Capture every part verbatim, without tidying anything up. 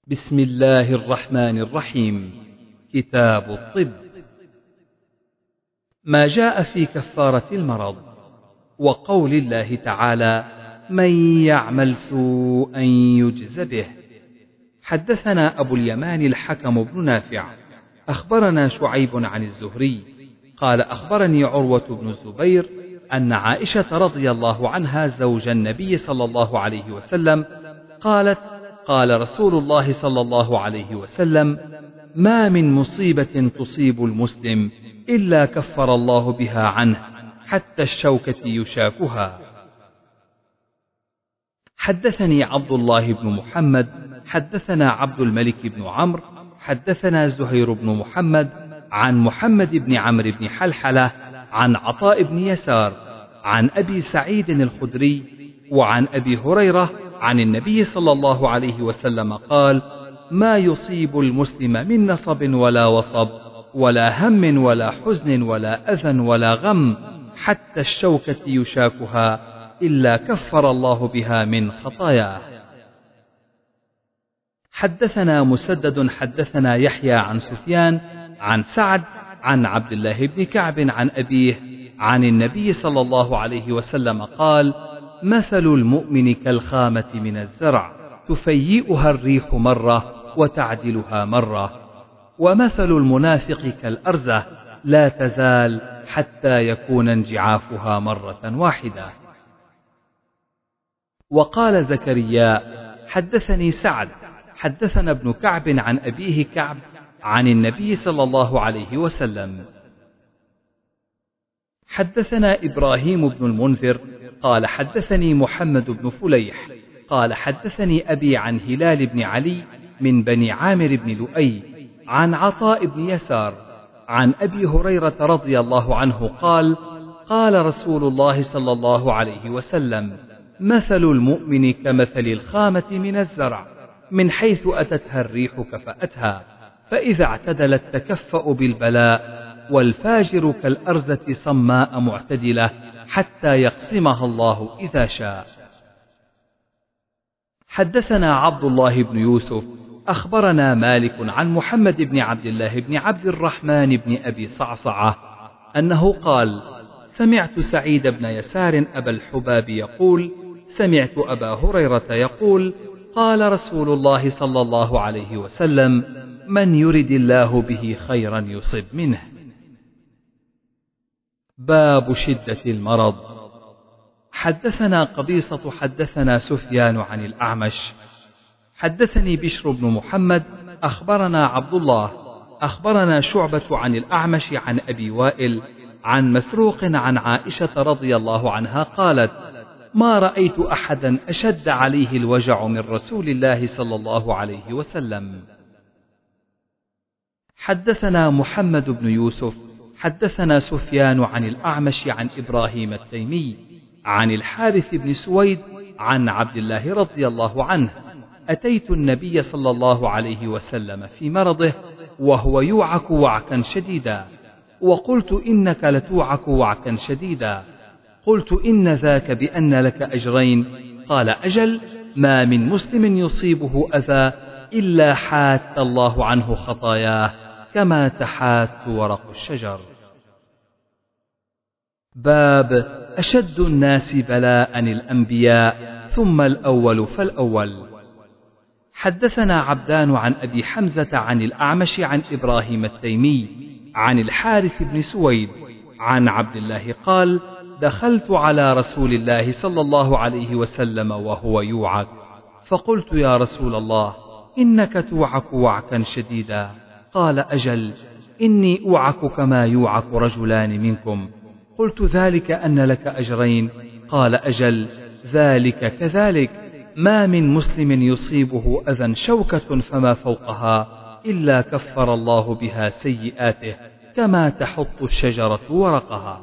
بسم الله الرحمن الرحيم. كتاب الطب. ما جاء في كفارة المرض، وقول الله تعالى: من يعمل سوءا يجز به. حدثنا أبو اليمان الحكم بن نافع أخبرنا شعيب عن الزهري قال أخبرني عروة بن الزبير أن عائشة رضي الله عنها زوج النبي صلى الله عليه وسلم قالت: قال رسول الله صلى الله عليه وسلم: ما من مصيبة تصيب المسلم إلا كفر الله بها عنه حتى الشوكة يشاكها. حدثني عبد الله بن محمد حدثنا عبد الملك بن عمرو حدثنا زهير بن محمد عن محمد بن عمرو بن حلحلة عن عطاء بن يسار عن أبي سعيد الخدري وعن أبي هريرة عن النبي صلى الله عليه وسلم قال: ما يصيب المسلم من نصب ولا وصب ولا هم ولا حزن ولا أذى ولا غم حتى الشوكة يشاكها إلا كفر الله بها من خطاياه. حدثنا مسدد حدثنا يحيى عن سفيان عن سعد عن عبد الله بن كعب عن أبيه عن النبي صلى الله عليه وسلم قال: مثل المؤمن كالخامة من الزرع تفيئها الريح مرة وتعدلها مرة، ومثل المنافق كالأرزة لا تزال حتى يكون انجعافها مرة واحدة. وقال زكريا: حدثني سعد حدثنا ابن كعب عن أبيه كعب عن النبي صلى الله عليه وسلم. حدثنا إبراهيم بن المنذر قال حدثني محمد بن فليح قال حدثني أبي عن هلال بن علي من بني عامر بن لؤي عن عطاء بن يسار عن أبي هريرة رضي الله عنه قال: قال رسول الله صلى الله عليه وسلم: مثل المؤمن كمثل الخامة من الزرع من حيث أتتها الريح كفأتها، فإذا اعتدلت تكفأ بالبلاء، والفاجر كالأرزة صماء معتدلة حتى يقسمها الله إذا شاء. حدثنا عبد الله بن يوسف أخبرنا مالك عن محمد بن عبد الله بن عبد الرحمن بن أبي صعصعة أنه قال: سمعت سعيد بن يسار أبا الحباب يقول: سمعت أبا هريرة يقول: قال رسول الله صلى الله عليه وسلم: من يرد الله به خيرا يصب منه. باب شدة المرض. حدثنا قبيصة حدثنا سفيان عن الأعمش حدثني بشر بن محمد أخبرنا عبد الله أخبرنا شعبة عن الأعمش عن أبي وائل عن مسروق عن عائشة رضي الله عنها قالت: ما رأيت أحدا أشد عليه الوجع من رسول الله صلى الله عليه وسلم. حدثنا محمد بن يوسف حدثنا سفيان عن الأعمش عن إبراهيم التيمي عن الحارث بن سويد عن عبد الله رضي الله عنه: أتيت النبي صلى الله عليه وسلم في مرضه وهو يوعك وعكا شديدا، وقلت: إنك لتوعك وعكا شديدا. قلت: إن ذاك بأن لك أجرين. قال: أجل، ما من مسلم يصيبه أذى إلا حات الله عنه خطاياه كما تحات ورق الشجر. باب أشد الناس بلاء الأنبياء ثم الأول فالأول. حدثنا عبدان عن أبي حمزة عن الأعمش عن إبراهيم التيمي عن الحارث بن سويد عن عبد الله قال: دخلت على رسول الله صلى الله عليه وسلم وهو يوعك، فقلت: يا رسول الله، إنك توعك وعكا شديدا. قال: أجل، إني أوعك كما يوعك رجلان منكم. قلت: ذلك أن لك أجرين. قال: أجل، ذلك كذلك، ما من مسلم يصيبه أذى شوكة فما فوقها إلا كفر الله بها سيئاته كما تحط الشجرة ورقها.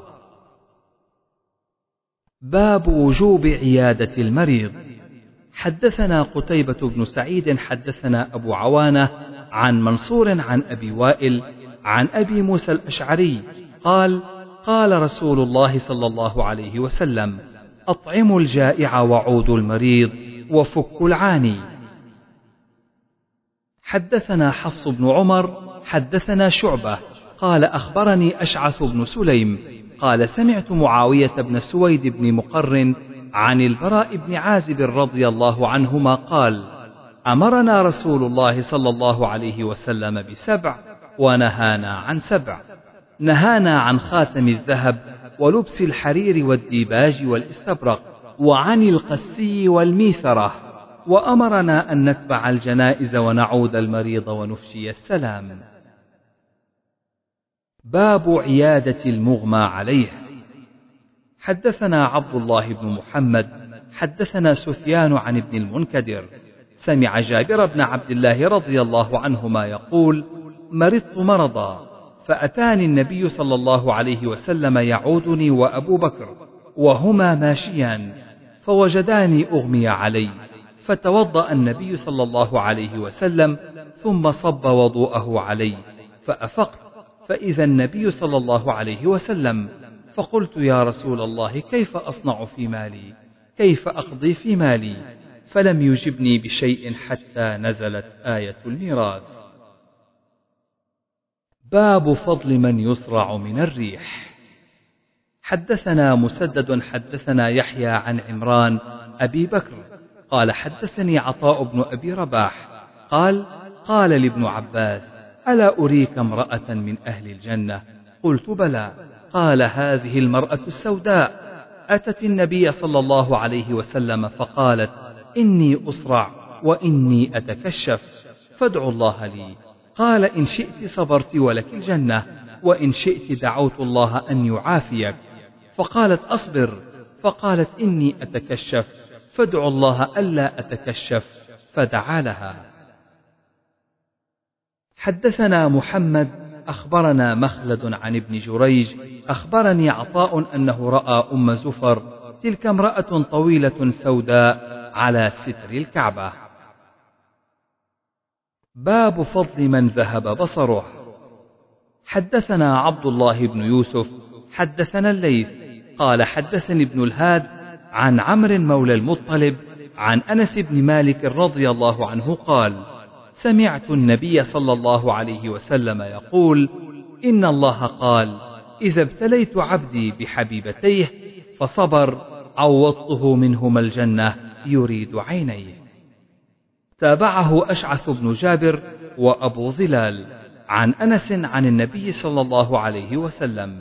باب وجوب عيادة المريض. حدثنا قتيبة بن سعيد حدثنا أبو عوانة عن منصور عن أبي وائل عن أبي موسى الأشعري قال: قال رسول الله صلى الله عليه وسلم: أطعموا الجائع وعودوا المريض وفكوا العاني. حدثنا حفص بن عمر حدثنا شعبة قال أخبرني أشعث بن سليم قال سمعت معاوية بن سويد بن مقرن عن البراء بن عازب رضي الله عنهما قال أمرنا رسول الله صلى الله عليه وسلم بسبع ونهانا عن سبع. نهانا عن خاتم الذهب ولبس الحرير والديباج والاستبرق وعن القسي والميثرة، وأمرنا أن نتبع الجنائز ونعود المريض ونفشي السلام. باب عيادة المغمى عليه. حدثنا عبد الله بن محمد حدثنا سفيان عن ابن المنكدر سمع جابر بن عبد الله رضي الله عنهما يقول مرضت مرضا فأتاني النبي صلى الله عليه وسلم يعودني وأبو بكر وهما ماشيان فوجداني أغمي علي فتوضأ النبي صلى الله عليه وسلم ثم صب وضوءه علي فأفقت فإذا النبي صلى الله عليه وسلم فقلت يا رسول الله كيف أصنع في مالي كيف أقضي في مالي فلم يجبني بشيء حتى نزلت آية الميراث. باب فضل من يصرع من الريح. حدثنا مسدد حدثنا يحيى عن عمران أبي بكر قال حدثني عطاء بن أبي رباح قال قال لابن عباس ألا أريك امرأة من أهل الجنة؟ قلت بلى. قال هذه المرأة السوداء أتت النبي صلى الله عليه وسلم فقالت إني أصرع وإني أتكشف فادعوا الله لي. قال إن شئت صبرت ولك الجنة وإن شئت دعوت الله أن يعافيك. فقالت أصبر. فقالت إني أتكشف فادعوا الله ألا أتكشف فدعا لها. حدثنا محمد أخبرنا مخلد عن ابن جريج أخبرني عطاء أنه رأى أم زفر تلك امرأة طويلة سوداء على ستر الكعبة. باب فضل من ذهب بصره. حدثنا عبد الله بن يوسف حدثنا الليث قال حدثني ابن الهاد عن عمرو مولى المطلب عن أنس بن مالك رضي الله عنه قال سمعت النبي صلى الله عليه وسلم يقول إن الله قال إذا ابتليت عبدي بحبيبتيه فصبر عوضته منهما الجنة يريد عينيه. تابعه أشعث بن جابر وأبو ظلال عن أنس عن النبي صلى الله عليه وسلم.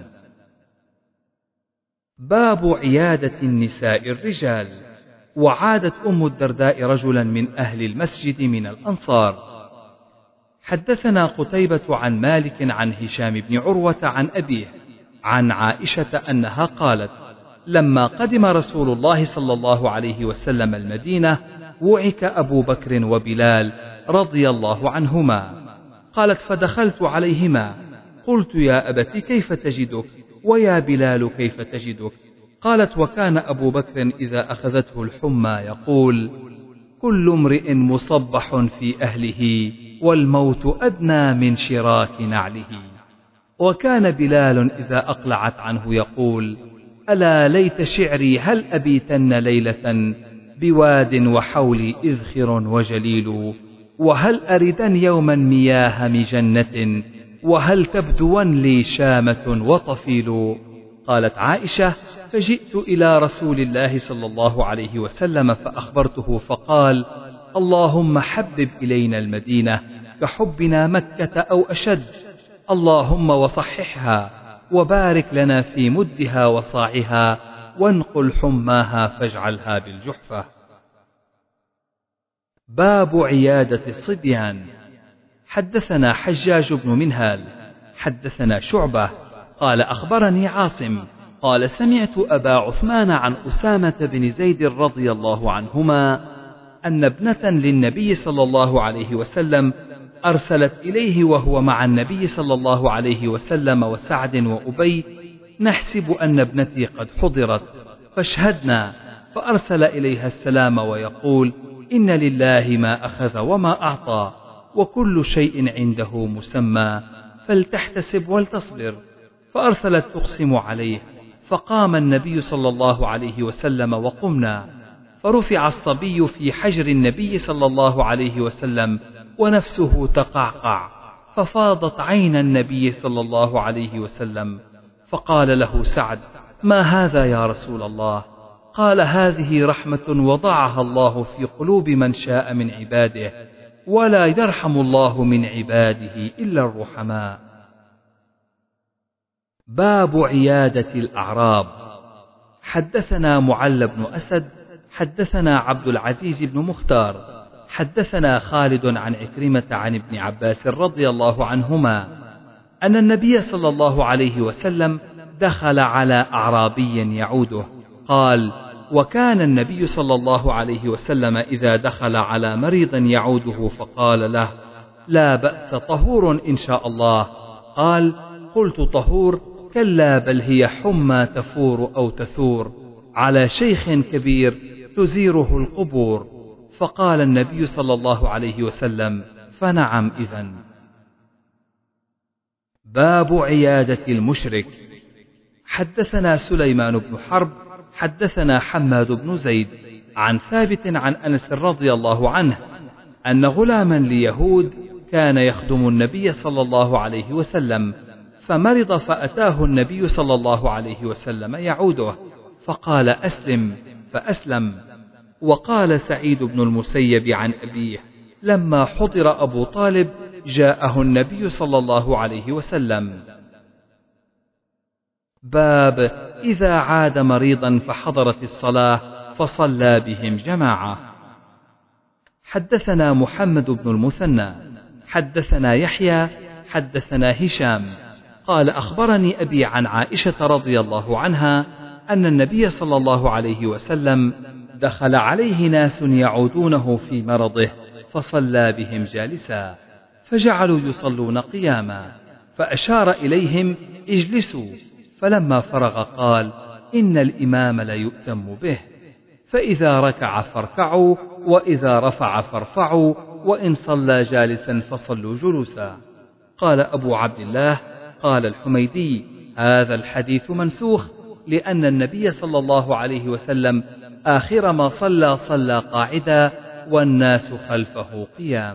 باب عيادة النساء الرجال. وعادت أم الدرداء رجلا من أهل المسجد من الأنصار. حدثنا قتيبة عن مالك عن هشام بن عروة عن أبيه عن عائشة أنها قالت لما قدم رسول الله صلى الله عليه وسلم المدينة وعك أبو بكر وبلال رضي الله عنهما. قالت فدخلت عليهما قلت يا أبت كيف تجدك ويا بلال كيف تجدك؟ قالت وكان أبو بكر إذا أخذته الحمى يقول كل امرئ مصبح في أهله والموت أدنى من شراك نعله. وكان بلال إذا أقلعت عنه يقول ألا ليت شعري هل أبيتن ليلة بواد وحولي إذخر وجليل وهل أردن يوما مياه مجنة وهل تبدون لي شامة وطفيل. قالت عائشة فجئت إلى رسول الله صلى الله عليه وسلم فأخبرته فقال اللهم حبب إلينا المدينة كحبنا مكة أو أشد اللهم وصححها وبارك لنا في مدها وصاعها وانقل حماها فاجعلها بالجحفة. باب عيادة الصبيان. حدثنا حجاج بن منهال حدثنا شعبة قال أخبرني عاصم قال سمعت أبا عثمان عن أسامة بن زيد رضي الله عنهما أن ابنة للنبي صلى الله عليه وسلم أرسلت إليه وهو مع النبي صلى الله عليه وسلم وسعد وأبي نحسب أن ابنتي قد حضرت فاشهدنا. فأرسل إليها السلام ويقول إن لله ما أخذ وما أعطى وكل شيء عنده مسمى فلتحتسب ولتصبر. فأرسلت تقسم عليه فقام النبي صلى الله عليه وسلم وقمنا فرفع الصبي في حجر النبي صلى الله عليه وسلم ونفسه تقعقع، ففاضت عين النبي صلى الله عليه وسلم، فقال له سعد: ما هذا يا رسول الله؟ قال: هذه رحمة وضعها الله في قلوب من شاء من عباده، ولا يرحم الله من عباده إلا الرحماء. باب عيادة الأعراب. حدثنا معل بن أسد حدثنا عبد العزيز بن مختار حدثنا خالد عن عكرمة عن ابن عباس رضي الله عنهما أن النبي صلى الله عليه وسلم دخل على أعرابي يعوده، قال: وكان النبي صلى الله عليه وسلم إذا دخل على مريض يعوده فقال له: لا بأس، طهور إن شاء الله. قال: قلت: طهور؟ كلا، بل هي حمى تفور أو تثور على شيخ كبير تزيره القبور. فقال النبي صلى الله عليه وسلم: فنعم إذن. باب عيادة المشرك. حدثنا سليمان بن حرب حدثنا حماد بن زيد عن ثابت عن أنس رضي الله عنه أن غلاما ليهود كان يخدم النبي صلى الله عليه وسلم، فمرض فأتاه النبي صلى الله عليه وسلم يعوده، فقال: أسلم، فأسلم. وقال سعيد بن المسيب عن أبيه: لما حضر أبو طالب جاءه النبي صلى الله عليه وسلم. باب إذا عاد مريضا فحضرت الصلاة فصلى بهم جماعة. حدثنا محمد بن المثنى حدثنا يحيى حدثنا هشام قال: أخبرني أبي عن عائشة رضي الله عنها أن النبي صلى الله عليه وسلم دخل عليه ناس يعودونه في مرضه فصلى بهم جالسا، فجعلوا يصلون قياما، فأشار إليهم: اجلسوا. فلما فرغ قال: إن الإمام ليؤتم به، فإذا ركع فاركعوا، وإذا رفع فارفعوا، وإن صلى جالسا فصلوا جلوسا. قال أبو عبد الله: قال الحميدي: هذا الحديث منسوخ، لأن النبي صلى الله عليه وسلم آخر ما صلى صلى قاعدا والناس خلفه قيام.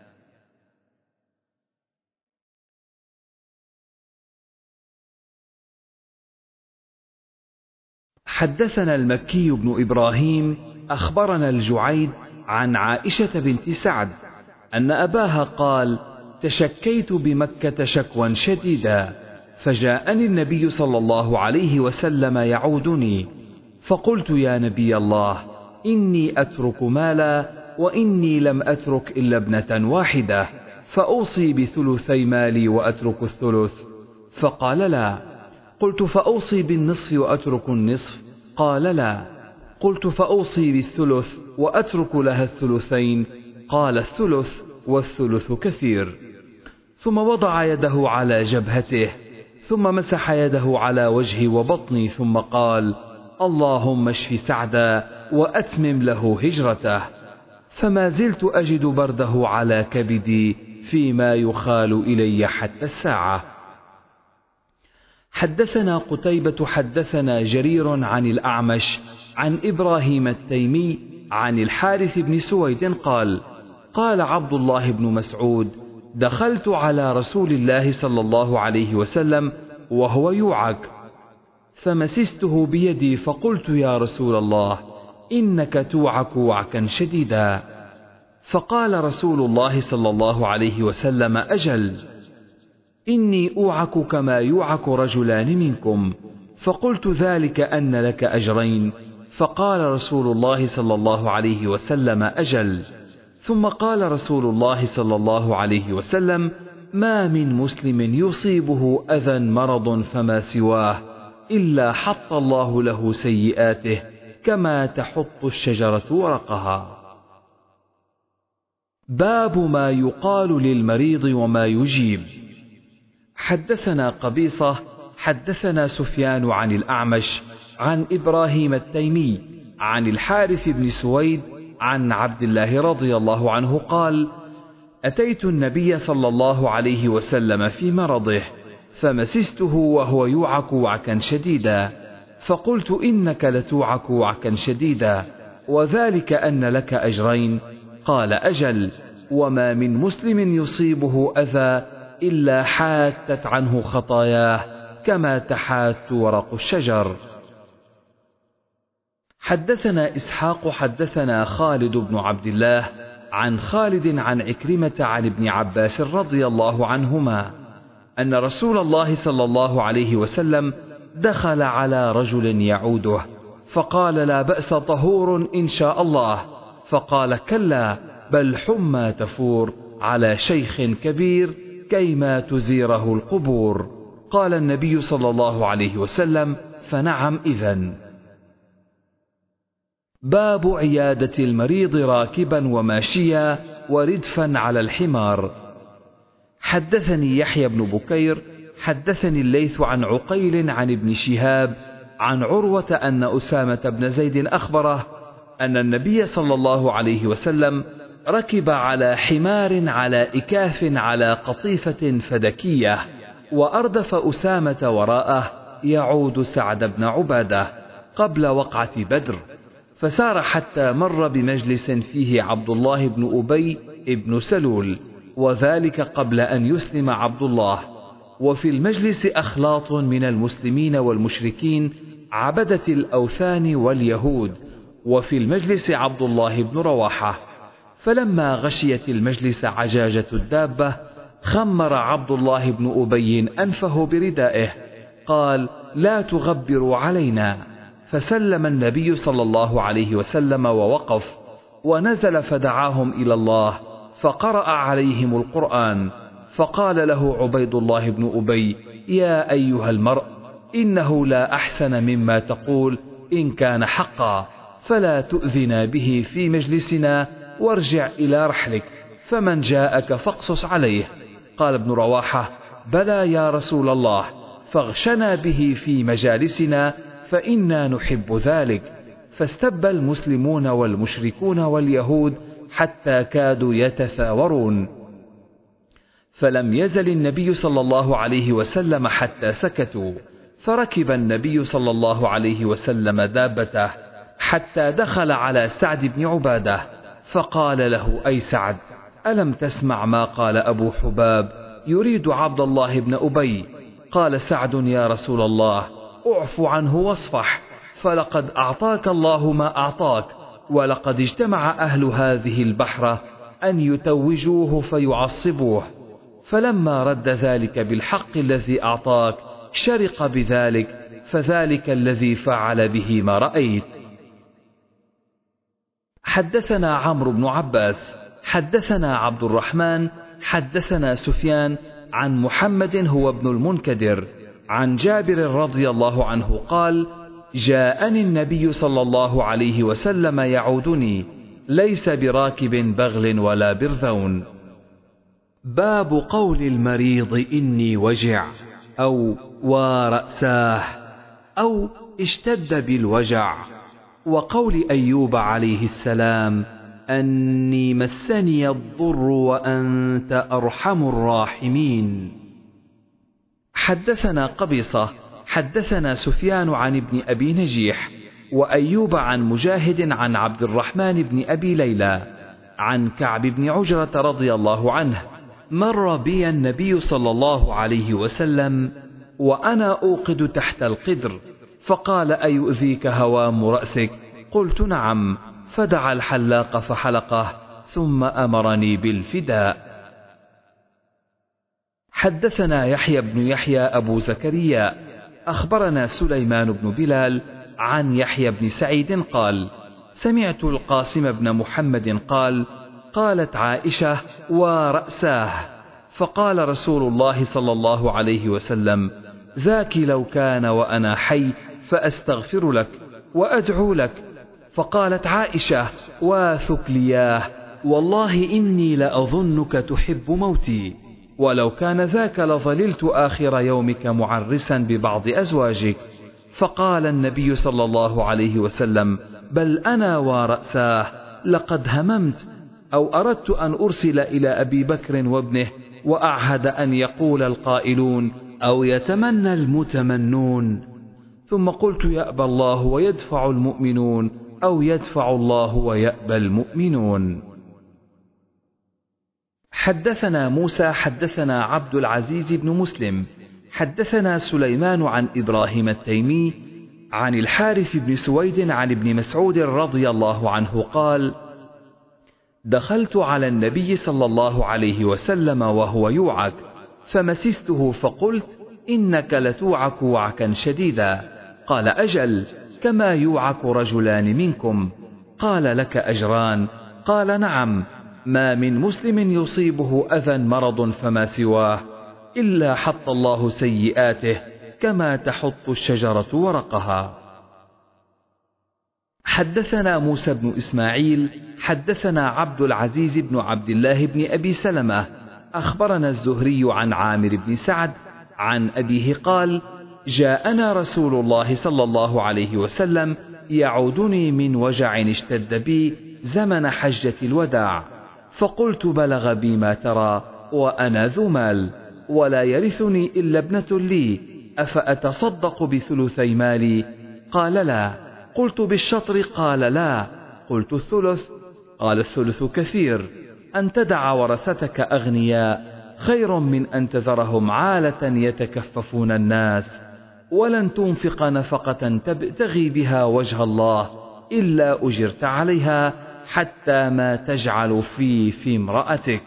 حدثنا المكي بن إبراهيم أخبرنا الجعيد عن عائشة بنت سعد أن أباها قال: تشكيت بمكة شكوى شديدا، فجاءني النبي صلى الله عليه وسلم يعودني، فقلت: يا نبي الله، إني أترك مالا، وإني لم أترك إلا ابنة واحدة، فأوصي بثلثي مالي وأترك الثلث؟ فقال: لا. قلت: فأوصي بالنصف وأترك النصف؟ قال: لا. قلت: فأوصي بالثلث وأترك لها الثلثين؟ قال: الثلث، والثلث كثير. ثم وضع يده على جبهته، ثم مسح يده على وجهي وبطني، ثم قال: اللهم اشف سعدا وأتمم له هجرته. فما زلت أجد برده على كبدي فيما يخال إلي حتى الساعة. حدثنا قتيبة حدثنا جرير عن الأعمش عن إبراهيم التيمي عن الحارث بن سويد قال: قال عبد الله بن مسعود: دخلت على رسول الله صلى الله عليه وسلم وهو يوعك، فمسسته بيدي فقلت: يا رسول الله، إنك توعك وعكا شديدا. فقال رسول الله صلى الله عليه وسلم: أجل، إني أوعك كما يوعك رجلان منكم. فقلت: ذلك أن لك أجرين. فقال رسول الله صلى الله عليه وسلم: أجل. ثم قال رسول الله صلى الله عليه وسلم: ما من مسلم يصيبه أذى مرض فما سواه إلا حط الله له سيئاته كما تحط الشجرة ورقها. باب ما يقال للمريض وما يجيب. حدثنا قبيصة حدثنا سفيان عن الأعمش عن إبراهيم التيمي عن الحارث بن سويد عن عبد الله رضي الله عنه قال: أتيت النبي صلى الله عليه وسلم في مرضه، فمسسته وهو يوعك وعكا شديدا، فقلت: إنك لتوعك وعكا شديدا، وذلك أن لك أجرين. قال: أجل. وما من مسلم يصيبه أذى إلا حاتت عنه خطاياه كما تحات ورق الشجر. حدثنا إسحاق حدثنا خالد بن عبد الله عن خالد عن عكرمة عن ابن عباس رضي الله عنهما أن رسول الله صلى الله عليه وسلم دخل على رجل يعوده فقال: لا بأس، طهور إن شاء الله. فقال: كلا، بل حمى تفور على شيخ كبير كيما تزيره القبور. قال النبي صلى الله عليه وسلم: فنعم إذن. باب عيادة المريض راكبا وماشيا وردفا على الحمار. حدثني يحيى بن بكير حدثني الليث عن عقيل عن ابن شهاب عن عروة أن أسامة بن زيد أخبره أن النبي صلى الله عليه وسلم ركب على حمار على إكاف على قطيفة فدكية، وأردف أسامة وراءه يعود سعد بن عبادة قبل وقعة بدر، فسار حتى مر بمجلس فيه عبد الله بن أبي بن سلول، وذلك قبل أن يسلم عبد الله، وفي المجلس أخلاط من المسلمين والمشركين عبدة الأوثان واليهود، وفي المجلس عبد الله بن رواحة. فلما غشيت المجلس عجاجة الدابة خمر عبد الله بن أبي أنفه بردائه، قال: لا تغبروا علينا. فسلم النبي صلى الله عليه وسلم ووقف، ونزل فدعاهم إلى الله فقرأ عليهم القرآن، فقال له عبيد الله بن أبي: يا أيها المرء، إنه لا أحسن مما تقول إن كان حقا، فلا تؤذنا به في مجلسنا، وارجع إلى رحلك، فمن جاءك فاقصص عليه. قال ابن رواحة: بلى يا رسول الله، فاغشنا به في مجالسنا فإنا نحب ذلك. فاستب المسلمون والمشركون واليهود حتى كادوا يتثاورون، فلم يزل النبي صلى الله عليه وسلم حتى سكتوا، فركب النبي صلى الله عليه وسلم دابته حتى دخل على سعد بن عبادة، فقال له: أي سعد، ألم تسمع ما قال أبو حباب يريد عبد الله بن أبي؟ قال سعد: يا رسول الله، اعف عنه واصفح، فلقد أعطاك الله ما أعطاك، ولقد اجتمع أهل هذه البحرة أن يتوجوه فيعصبوه، فلما رد ذلك بالحق الذي أعطاك شرق بذلك، فذلك الذي فعل به ما رأيت. حدثنا عمرو بن عباس حدثنا عبد الرحمن حدثنا سفيان عن محمد هو ابن المنكدر عن جابر رضي الله عنه قال: جاءني النبي صلى الله عليه وسلم يعودني، ليس براكب بغل ولا برذون. باب قول المريض إني وجع، أو ورأساه، أو اشتد بالوجع، وقول أيوب عليه السلام: أني مسني الضر وأنت أرحم الراحمين. حدثنا قبيصة حدثنا سفيان عن ابن أبي نجيح وأيوب عن مجاهد عن عبد الرحمن بن أبي ليلى عن كعب بن عجرة رضي الله عنه: مر بي النبي صلى الله عليه وسلم وأنا أوقد تحت القدر، فقال: أيؤذيك هوام رأسك؟ قلت: نعم. فدعا الحلاق فحلقه، ثم أمرني بالفداء. حدثنا يحيى بن يحيى أبو زكريا أخبرنا سليمان بن بلال عن يحيى بن سعيد قال: سمعت القاسم بن محمد قال: قالت عائشة: ورأساه. فقال رسول الله صلى الله عليه وسلم: ذاك لو كان وأنا حي فأستغفر لك وأدعو لك. فقالت عائشة: واثكلياه، والله إني لأظنك تحب موتي، ولو كان ذاك لظللت آخر يومك معرسا ببعض أزواجك. فقال النبي صلى الله عليه وسلم: بل أنا ورأساه لقد هممت، أو أردت أن أرسل إلى أبي بكر وابنه وأعهد أن يقول القائلون أو يتمنى المتمنون، ثم قلت: يأبى الله ويدفع المؤمنون، أو يدفع الله ويأبى المؤمنون. حدثنا موسى حدثنا عبد العزيز بن مسلم حدثنا سليمان عن إبراهيم التيمي عن الحارث بن سويد عن ابن مسعود رضي الله عنه قال: دخلت على النبي صلى الله عليه وسلم وهو يوعك، فمسسته فقلت: إنك لتوعك وعكا شديدا. قال: أجل، كما يوعك رجلان منكم. قال: لك أجران؟ قال: نعم، ما من مسلم يصيبه أذى مرض فما سواه إلا حط الله سيئاته كما تحط الشجرة ورقها. حدثنا موسى بن إسماعيل حدثنا عبد العزيز بن عبد الله بن أبي سلمة أخبرنا الزهري عن عامر بن سعد عن أبيه قال: جاءنا رسول الله صلى الله عليه وسلم يعودني من وجع اشتد بي زمن حجة الوداع، فقلت: بلغ بي ما ترى وأنا ذو مال ولا يرثني إلا ابنة لي، أفأتصدق بثلثي مالي؟ قال: لا. قلت: بالشطر؟ قال: لا. قلت: الثلث؟ قال: الثلث كثير، أن تدع ورثتك أغنياء خير من أن تذرهم عالة يتكففون الناس، ولن تنفق نفقة تبتغي بها وجه الله إلا أجرت عليها حتى ما تجعل في في امرأتك.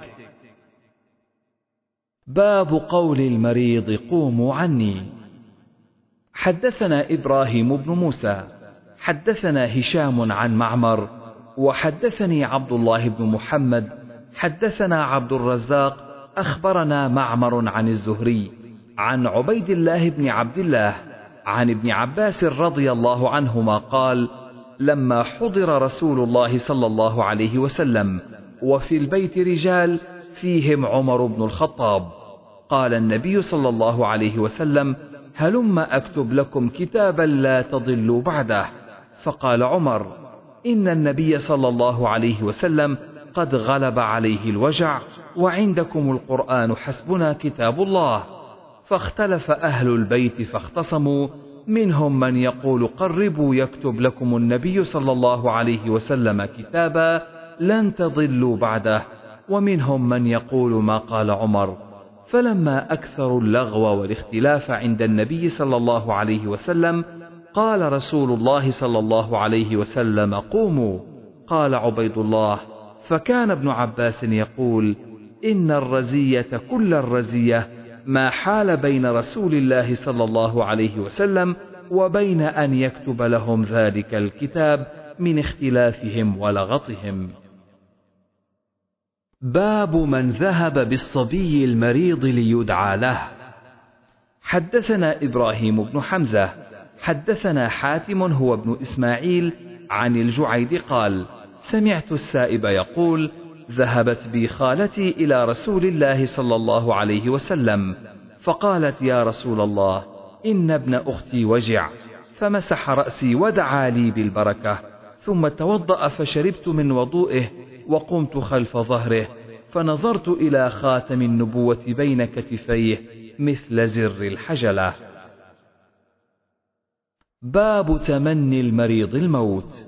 باب قول المريض: قوموا عني. حدثنا إبراهيم بن موسى حدثنا هشام عن معمر وحدثني عبد الله بن محمد حدثنا عبد الرزاق أخبرنا معمر عن الزهري عن عبيد الله بن عبد الله عن ابن عباس رضي الله عنهما قال: لما حضر رسول الله صلى الله عليه وسلم وفي البيت رجال فيهم عمر بن الخطاب، قال النبي صلى الله عليه وسلم: هلم أكتب لكم كتابا لا تضلوا بعده. فقال عمر: إن النبي صلى الله عليه وسلم قد غلب عليه الوجع، وعندكم القرآن حسبنا كتاب الله. فاختلف أهل البيت فاختصموا، منهم من يقول: قربوا يكتب لكم النبي صلى الله عليه وسلم كتابا لن تضلوا بعده، ومنهم من يقول ما قال عمر. فلما أكثروا اللغو والاختلاف عند النبي صلى الله عليه وسلم قال رسول الله صلى الله عليه وسلم: قوموا. قال عبيد الله: فكان ابن عباس يقول: إن الرزية كل الرزية ما حال بين رسول الله صلى الله عليه وسلم وبين أن يكتب لهم ذلك الكتاب من اختلافهم ولغطهم. باب من ذهب بالصبي المريض ليدعى له. حدثنا إبراهيم بن حمزة حدثنا حاتم هو ابن إسماعيل عن الجعيد قال: سمعت السائب يقول: ذهبت بي خالتي إلى رسول الله صلى الله عليه وسلم فقالت: يا رسول الله، إن ابن أختي وجع، فمسح رأسي ودعا لي بالبركة، ثم توضأ فشربت من وضوئه وقمت خلف ظهره فنظرت إلى خاتم النبوة بين كتفيه مثل زر الحجلة. باب تمني المريض الموت.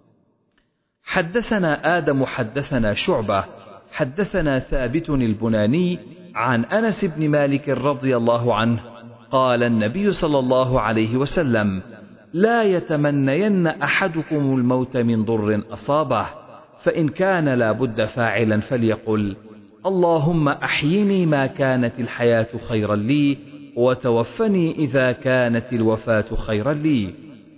حدثنا آدم حدثنا شعبة حدثنا ثابت البناني عن أنس بن مالك رضي الله عنه قال: النبي صلى الله عليه وسلم: لا يتمنين أحدكم الموت من ضر أصابه، فإن كان لا بد فاعلا فليقل: اللهم أحيني ما كانت الحياة خيرا لي، وتوفني إذا كانت الوفاة خيرا لي.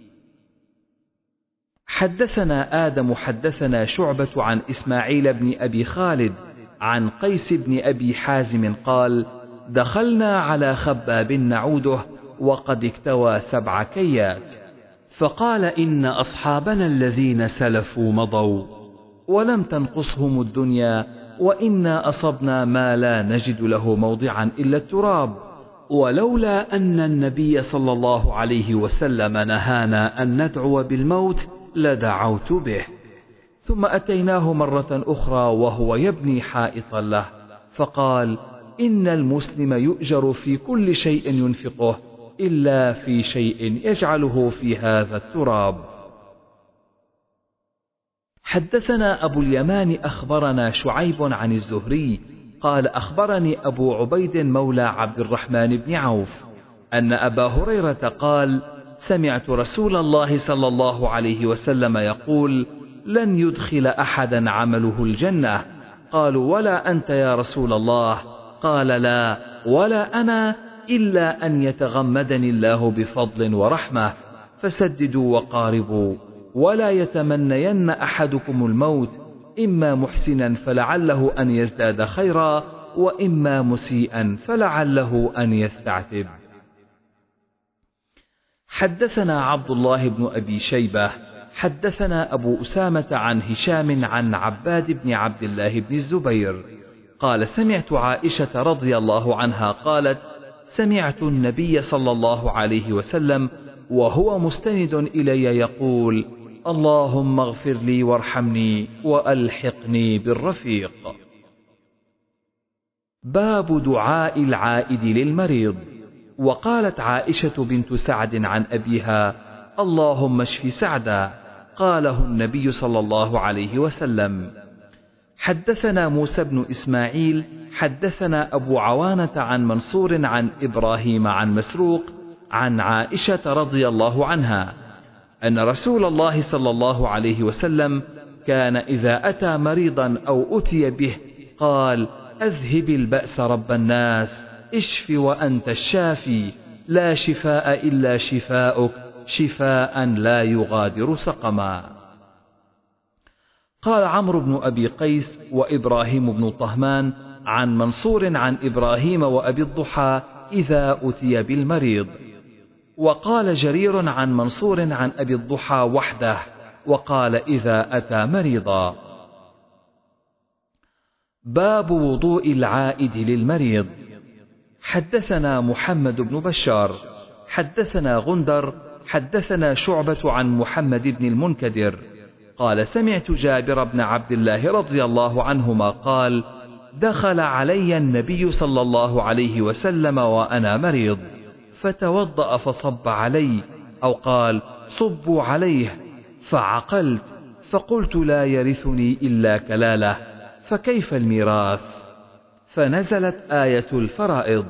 حدثنا آدم حدثنا شعبة عن إسماعيل بن أبي خالد عن قيس بن أبي حازم قال: دخلنا على خباب نعوده وقد اكتوى سبع كيات، فقال: إن أصحابنا الذين سلفوا مضوا ولم تنقصهم الدنيا، وإنا أصبنا ما لا نجد له موضعا إلا التراب، ولولا أن النبي صلى الله عليه وسلم نهانا أن ندعو بالموت لدعوت به. ثم أتيناه مرة أخرى وهو يبني حائطا له، فقال: إن المسلم يؤجر في كل شيء ينفقه إلا في شيء يجعله في هذا التراب. حدثنا أبو اليمان أخبرنا شعيب عن الزهري قال أخبرني أبو عبيد مولى عبد الرحمن بن عوف أن أبا هريرة قال سمعت رسول الله صلى الله عليه وسلم يقول لن يدخل أحدا عمله الجنة. قالوا ولا أنت يا رسول الله؟ قال لا ولا أنا إلا أن يتغمدني الله بفضل ورحمة. فسددوا وقاربوا، ولا يتمنين أحدكم الموت، إما محسنا فلعله أن يزداد خيرا، وإما مسيئا فلعله أن يستعتب. حدثنا عبد الله بن أبي شيبة حدثنا أبو أسامة عن هشام عن عباد بن عبد الله بن الزبير قال سمعت عائشة رضي الله عنها قالت سمعت النبي صلى الله عليه وسلم وهو مستند إلي يقول اللهم اغفر لي وارحمني وألحقني بالرفيق. باب دعاء العائد للمريض. وقالت عائشة بنت سعد عن أبيها اللهم اشف سعدا، قاله النبي صلى الله عليه وسلم. حدثنا موسى بن إسماعيل حدثنا أبو عوانة عن منصور عن إبراهيم عن مسروق عن عائشة رضي الله عنها أن رسول الله صلى الله عليه وسلم كان إذا أتى مريضا أو أتي به قال أذهب البأس رب الناس، اشف وأنت الشافي، لا شفاء إلا شفاؤك، شفاء لا يغادر سقما. قال عمرو بن أبي قيس وإبراهيم بن طهمان عن منصور عن إبراهيم وأبي الضحى إذا أتي بالمريض. وقال جرير عن منصور عن أبي الضحى وحده، وقال إذا أتى مريضا. باب وضوء العائد للمريض. حدثنا محمد بن بشار حدثنا غندر حدثنا شعبة عن محمد بن المنكدر قال سمعت جابر بن عبد الله رضي الله عنهما قال دخل علي النبي صلى الله عليه وسلم وأنا مريض فتوضأ فصب علي، أو قال صبوا عليه، فعقلت فقلت لا يرثني إلا كلالة، فكيف الميراث؟ فنزلت آية الفرائض.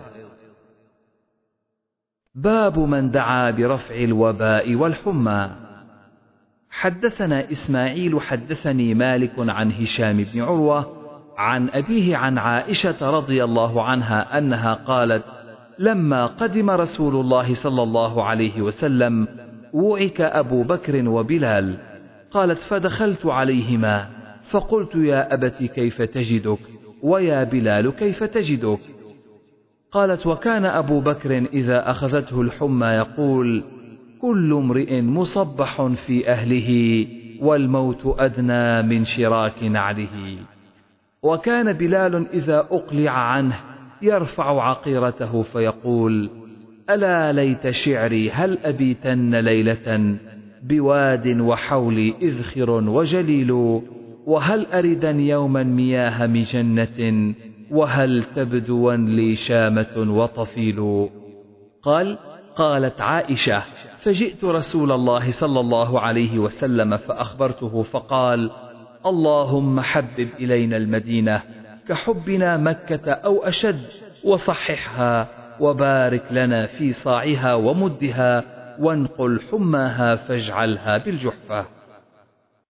باب من دعا برفع الوباء والحمى. حدثنا إسماعيل حدثني مالك عن هشام بن عروة عن أبيه عن عائشة رضي الله عنها أنها قالت لما قدم رسول الله صلى الله عليه وسلم وعك أبو بكر وبلال، قالت فدخلت عليهما فقلت يا أبت كيف تجدك، ويا بلال كيف تجدك؟ قالت وكان أبو بكر إذا أخذته الحمى يقول كل امرئ مصبح في أهله والموت أدنى من شراك نعله. وكان بلال إذا أقلع عنه يرفع عقيرته فيقول ألا ليت شعري هل أبيتن ليلة بواد وحولي إذخر وجليل، وهل أردن يوما مياه مجنة، وهل تبدوا لي شامة وطفيل. قال قالت عائشة فجئت رسول الله صلى الله عليه وسلم فأخبرته فقال اللهم حبب إلينا المدينة كحبنا مكة أو أشد، وصححها وبارك لنا في صاعها ومدها، وانقل حماها فاجعلها بالجحفة.